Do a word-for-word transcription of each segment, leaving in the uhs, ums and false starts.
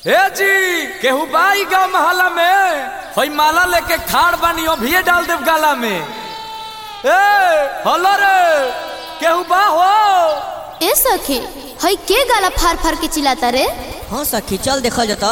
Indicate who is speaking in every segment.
Speaker 1: ए जी केहू बाई गाँव महला में हई माला लेके खाड़ बानी अभिये डाल देव गाला में। ए हलो रे केहू बा हो।
Speaker 2: ए सखी हई के गाला फार फार के चिल्लाता रे।
Speaker 3: हाँ सखी चल देखा जाता।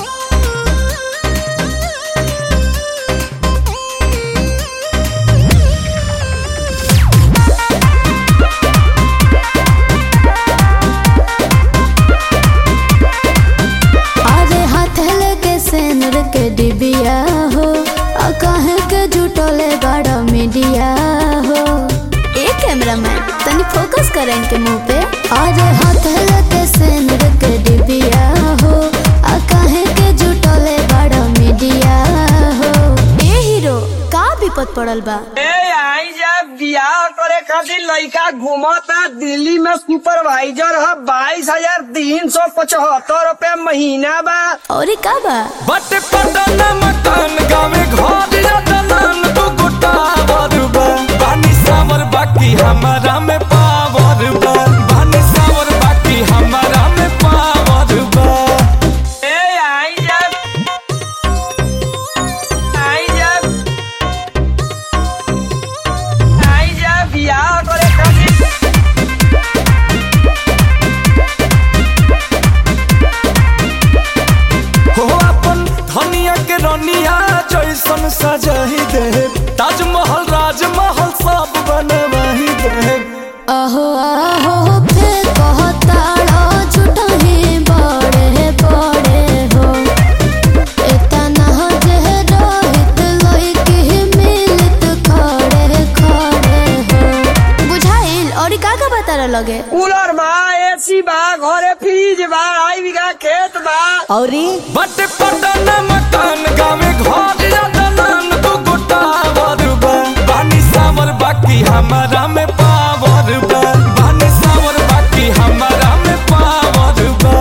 Speaker 2: सेनर के डिबिया हो आ काहे के जुटले बड़ा मीडिया हो। ए कैमरामैन तनी फोकस कर इनके मुंह पे। अरे हाथ लेके सेनर के डिबिया हो आ काहे के जुटले बड़ा मीडिया हो। ए हीरो का विपद पड़ल बा।
Speaker 4: ए आई जब बियाह करे खातिर लड़का घूमता दिल्ली में सुपरवाइजर है बाईस हजार तीन सौ पचहत्तर रूपए महीना बा।
Speaker 2: और का बा
Speaker 1: बट पटना मकान गाँव घर दलान दो गोटा बा बानी सावर बाकी हमारा में पावर बा बानी सावर बाकी हमारा में पावर बा।
Speaker 4: ए आई जब आई जब आई जब बियाह करे खातिर
Speaker 1: हो अपन धनिया के रनिया जैसन सजाही दे ताजमहल राजमहल सब बनवाही दे।
Speaker 2: आहो आहो फिर कहताड़ा झूठा ही बड़े बड़े हो। इतना जे रोहित लइकी मिलत खड़े खड़े हो। बुझाइल और का का बता लगे।
Speaker 4: कूलर बा एसी बा घरे फ्रिज बा आई बीघा खेत बा।
Speaker 3: औरी
Speaker 1: बट पटना मकान गाँव घर दलान दो गोटा बा बानी सावर बाकी हमारा में पावर बा बानी सावर बाकी हमारा में पावर बा।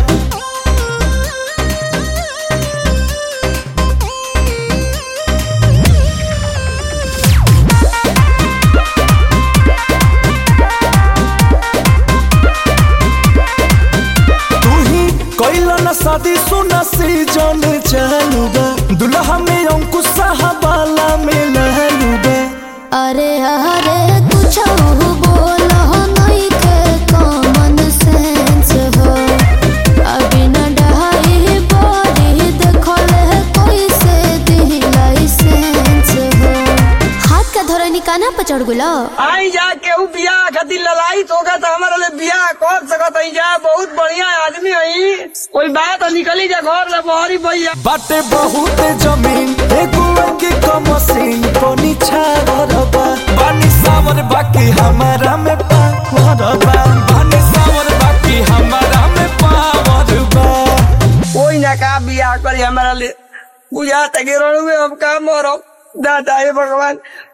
Speaker 1: कैला न शादी सुना सीजन चालू बा दुल्हा में अंकुश साहबाला में लहलू बा।
Speaker 2: अरे अरे कुछ बोला नहीं के कॉमन सेंस हो। अभी न डहाई बॉडी देखले कोई से दी लाइसेंस हो। हाथ का धोरा निकाना पर चढ़ गुला।
Speaker 4: आई जा केहू बियाह खातिर लड़ाई होगा तो हमारे लिए बियाह कर सकत है जा बहुत बढ़िया आदमी है। कोई बात निकली जा घर ले बहरी भैया
Speaker 1: बाटे बहुत जमीन एगो के कमसीन कोनी छावर बा बानी सावर बाकी हमारा में पावर बा बानी सावर बाकी हमारा में पावर बा।
Speaker 4: कोई ना का बियाह करी हमारा लिए बुझा तक में हम काम मरो दादा हे भगवान।